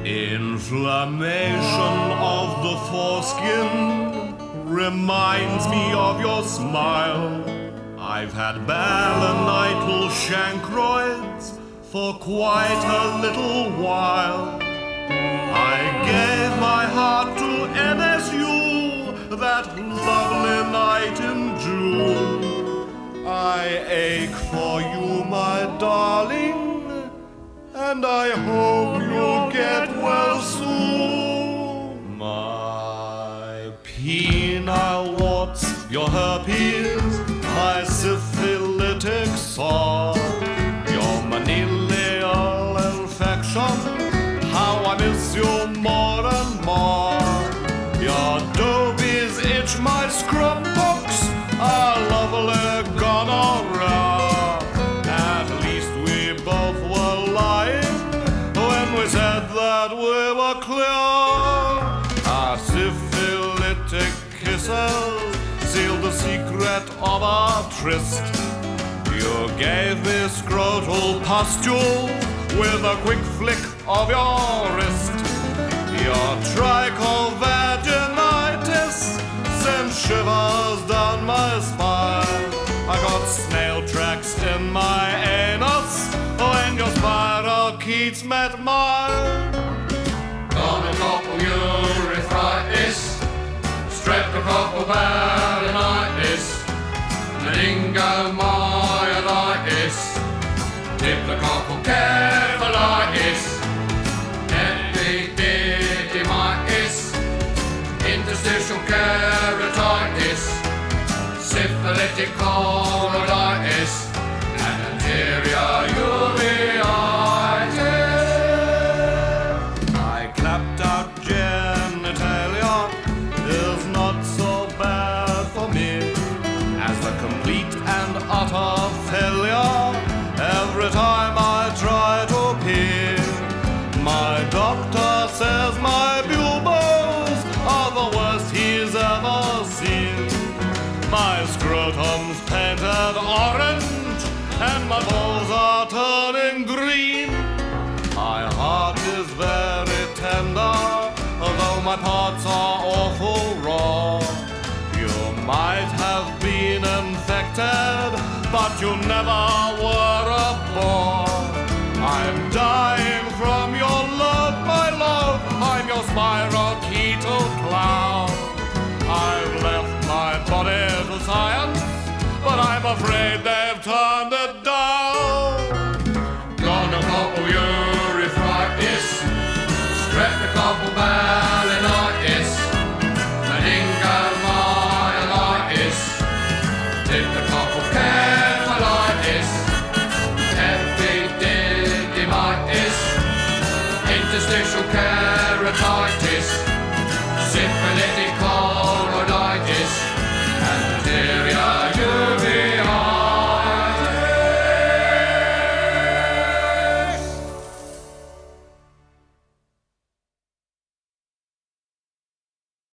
Inflammation of the foreskin reminds me of your smile. I've had balanital chancroids for quite a little while. I gave my heart to NSU that lovely night in June. I ache for you, my darling, and I hope you'll get well soon. My penile warts, your herpes, my syphilitic sore, your manilial infection, how I miss you more and more. Your dobies itch, my scrub books, our lovely gonorrhea. At least we both were lying when we said that we were clear. Our syphilitic kisses sealed the secret of our tryst. You gave me scrotal pustule with a quick flick of your wrist. Your trichovaginitis sent shivers down my spine. I got snail tracks in my anus when your spirochetes met mine. Gonococcal urethritis, streptococcal balanitis, meningomyelitis, diplococcal cephalitis, epididymitis, interstitial keratitis, syphilitic choroiditis, and anterior uveitis. I clapped out genitalia is not so bad for me as the complete and utter failure every time I try to pee. My doctor says my pupils are the worst he's ever seen. My scrotum's painted orange and my balls are turning green. My heart is very tender, although my parts are awful raw. You might have been infected, but you never were a bore. I'm dying from your love, my love. I'm your spirochetal clown. I've left my body to science, but I'm afraid they've turned it down. Gonococcal urethritis, streptococcal balanitis, meningomyelitis, diplococcal cephalitis, epididymitis, interstitial keratitis, syphilitic